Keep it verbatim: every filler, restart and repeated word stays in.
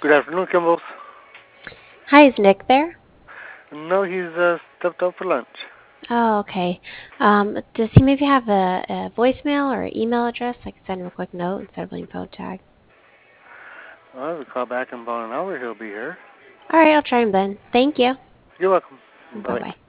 Good afternoon, Kimball. Hi, is Nick there? No, he's uh, stepped out for lunch. Oh, okay. Um, does he maybe have a, a voicemail or email address? I can send him a quick note instead of playing phone tag. Well, if we call back in about an hour, he'll be here. All right, I'll try him then. Thank you. You're welcome. Bye Bye. bye.